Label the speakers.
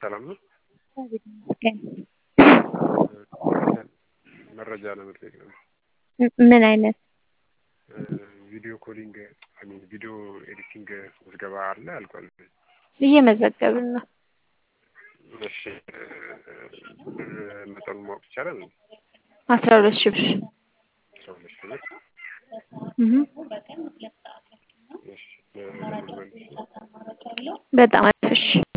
Speaker 1: ሰላም ነው። መረጃ ለመጠየቅ ነው።
Speaker 2: ምን አይነት
Speaker 1: ቪዲዮ ኮሊንግ ቪዲዮ ኤዲቲንግ ምዝገባ አለ አልቋል?
Speaker 2: እየመዘገብን ነው።
Speaker 1: እሺ መጠኑ ማወቅ ይቻላል?
Speaker 2: 12,000 ብር።
Speaker 1: 12,000 ብር። እሺ
Speaker 2: በጣም አሪፍ።